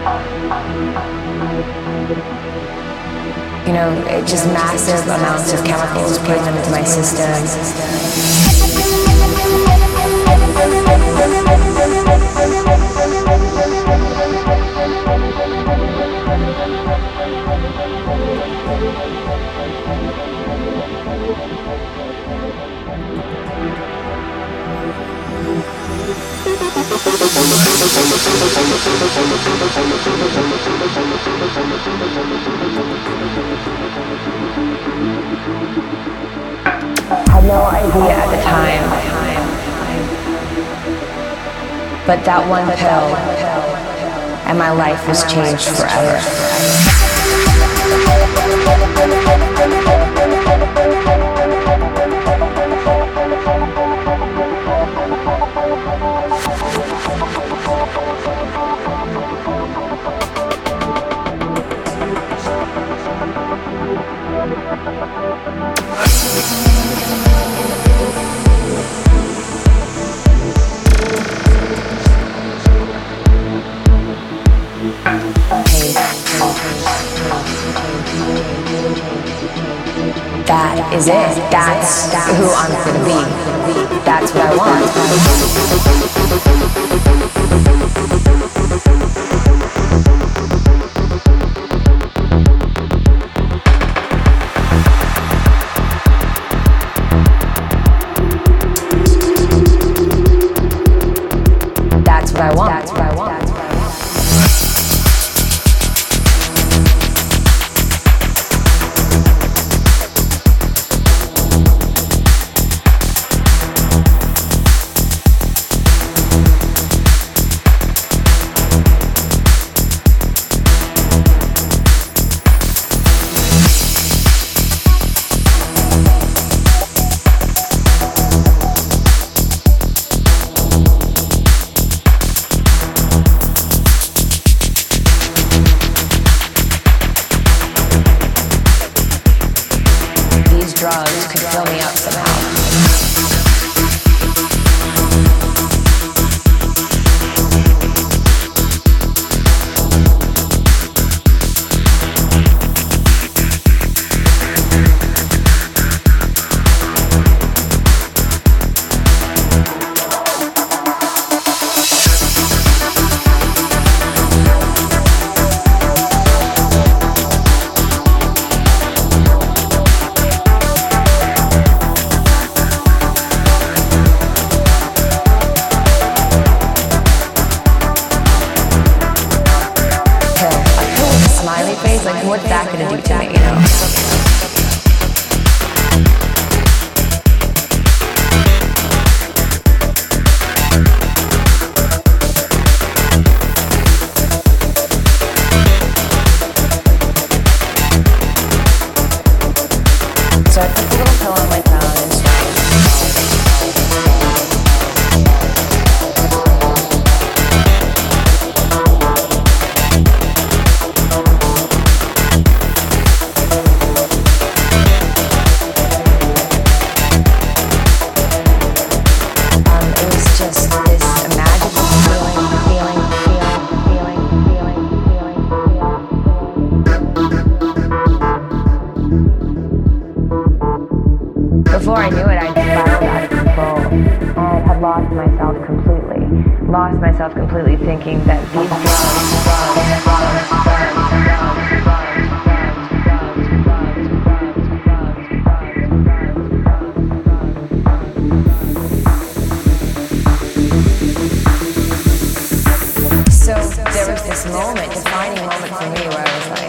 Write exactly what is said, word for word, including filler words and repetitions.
You know, it just massive amounts of chemicals, putting them into my system. I had no idea at the time, but that one pill and my life was changed forever. That is it. That's who I'm gonna be. That's what I want. That's what I want. That's what I want. Drugs could fill me up somehow. Like, what's that gonna do to me, you know? So I put the little pill on my tongue and before I knew it, I spiraled out of control and had lost myself completely. Lost myself completely thinking that these drugs, drugs, drugs, drugs, drugs, drugs, drugs, drugs, drugs. So there was this moment, defining moment for me where I was like,